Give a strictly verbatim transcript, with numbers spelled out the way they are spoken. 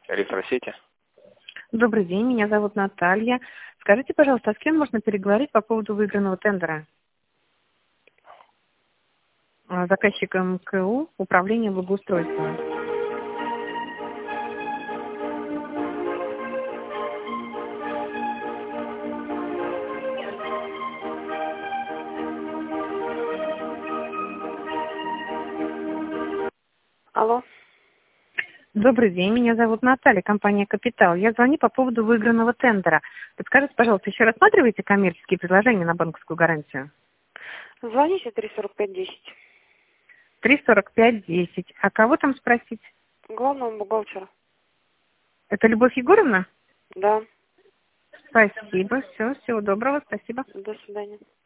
Электросети. Добрый день, меня зовут Наталья. Скажите, пожалуйста, а с кем можно переговорить по поводу выигранного тендера? А, Заказчиком МКУ, Управление благоустройства. Алло. Добрый день, меня зовут Наталья, компания «Капитал». Я звоню по поводу выигранного тендера. Подскажите, пожалуйста, еще рассматриваете коммерческие предложения на банковскую гарантию? Звоните три сорок пять десять. три сорок пять десять. А кого там спросить? Главного бухгалтера. Это Любовь Егоровна? Да. Спасибо, все, всего доброго, спасибо. До свидания.